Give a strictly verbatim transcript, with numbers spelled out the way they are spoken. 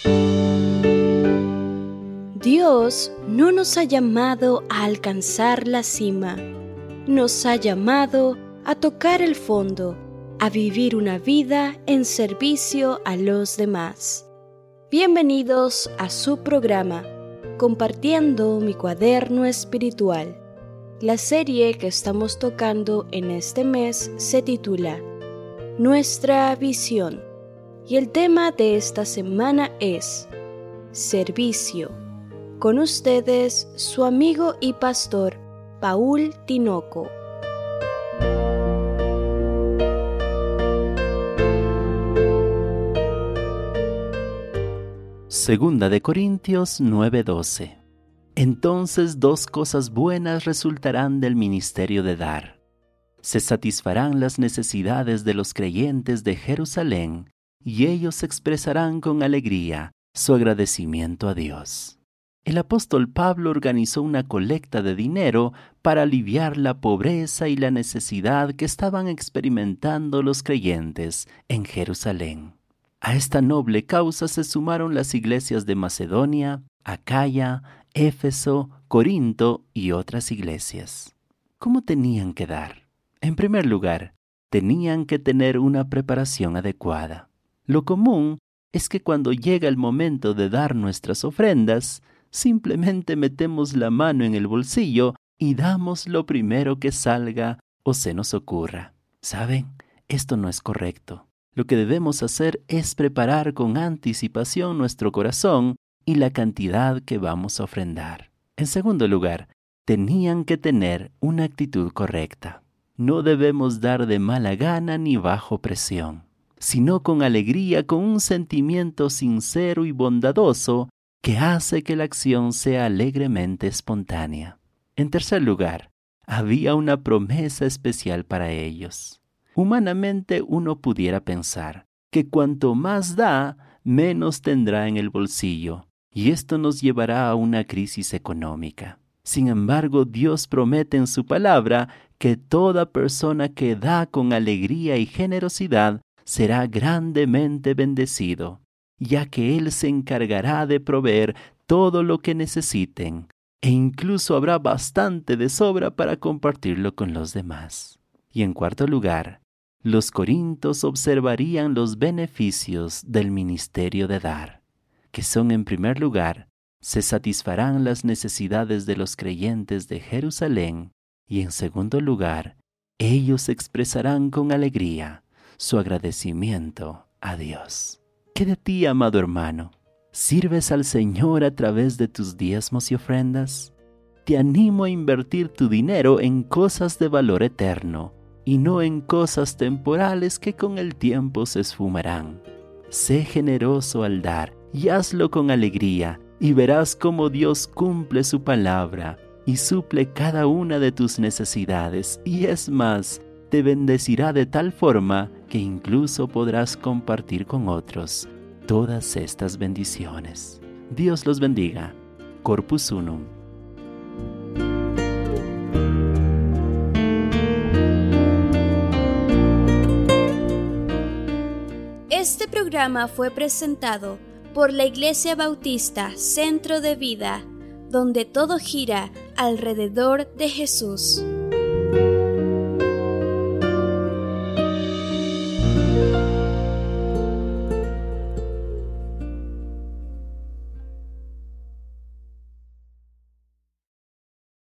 Dios no nos ha llamado a alcanzar la cima, nos ha llamado a tocar el fondo, a vivir una vida en servicio a los demás. Bienvenidos a su programa, Compartiendo mi cuaderno espiritual. La serie que estamos tocando en este mes se titula Nuestra visión y el tema de esta semana es Servicio. Con ustedes, su amigo y pastor, Paul Tinoco. Segunda de Corintios nueve doce. Entonces dos cosas buenas resultarán del ministerio de dar. Se satisfarán las necesidades de los creyentes de Jerusalén, y ellos expresarán con alegría su agradecimiento a Dios. El apóstol Pablo organizó una colecta de dinero para aliviar la pobreza y la necesidad que estaban experimentando los creyentes en Jerusalén. A esta noble causa se sumaron las iglesias de Macedonia, Acaya, Éfeso, Corinto y otras iglesias. ¿Cómo tenían que dar? En primer lugar, tenían que tener una preparación adecuada. Lo común es que cuando llega el momento de dar nuestras ofrendas, simplemente metemos la mano en el bolsillo y damos lo primero que salga o se nos ocurra. ¿Saben? Esto no es correcto. Lo que debemos hacer es preparar con anticipación nuestro corazón y la cantidad que vamos a ofrendar. En segundo lugar, tenían que tener una actitud correcta. No debemos dar de mala gana ni bajo presión, sino con alegría, con un sentimiento sincero y bondadoso que hace que la acción sea alegremente espontánea. En tercer lugar, había una promesa especial para ellos. Humanamente uno pudiera pensar que cuanto más da, menos tendrá en el bolsillo, y esto nos llevará a una crisis económica. Sin embargo, Dios promete en su palabra que toda persona que da con alegría y generosidad será grandemente bendecido, ya que Él se encargará de proveer todo lo que necesiten, e incluso habrá bastante de sobra para compartirlo con los demás. Y en cuarto lugar, los corintios observarían los beneficios del ministerio de dar, que son en primer lugar, se satisfarán las necesidades de los creyentes de Jerusalén, y en segundo lugar, ellos expresarán con alegría su agradecimiento a Dios. ¿Qué de ti, amado hermano? ¿Sirves al Señor a través de tus diezmos y ofrendas? Te animo a invertir tu dinero en cosas de valor eterno y no en cosas temporales que con el tiempo se esfumarán. Sé generoso al dar y hazlo con alegría y verás cómo Dios cumple su palabra y suple cada una de tus necesidades y es más, te bendecirá de tal forma que incluso podrás compartir con otros todas estas bendiciones. Dios los bendiga. Corpus Unum. Este programa fue presentado por la Iglesia Bautista Centro de Vida, donde todo gira alrededor de Jesús.